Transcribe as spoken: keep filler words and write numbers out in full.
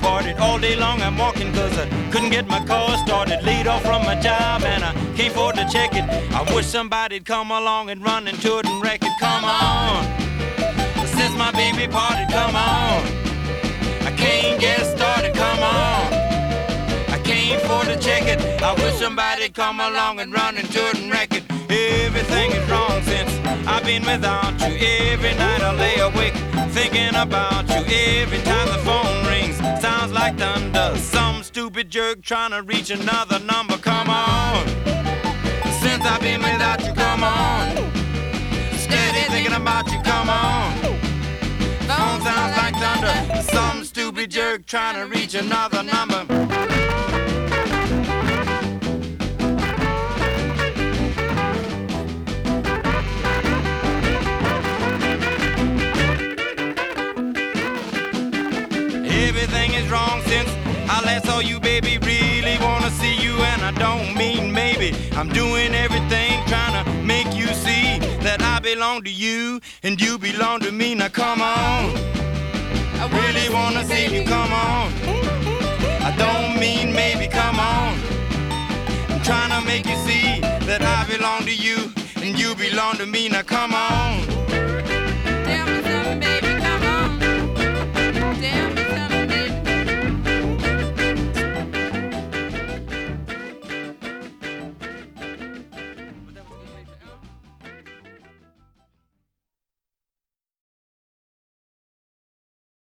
parted. All day long I'm walking cause I couldn't get my car started. Laid off from my job and I can't afford to check it. I wish somebody'd come along and run into it and wreck it. Come on, since my baby parted, come on. I can't get started, come on. I can't afford to check it. I wish somebody'd come along and run into it and wreck it. Everything is wrong since I've been without you. Every night I lay awake thinking about you. Every time the phone rings, sounds like thunder. Some stupid jerk trying to reach another number. Come on, since I've been without you, come on. Steady thinking about you, come on. Phone sounds like thunder. Some stupid jerk trying to reach another number. Everything is wrong since I last saw you, baby. Really wanna see you, and I don't mean maybe. I'm doing everything trying to make you see that I belong to you and you belong to me. Now come on, I really wanna see you, come on. I don't mean maybe, come on. I'm trying to make you see that I belong to you and you belong to me. Now come on.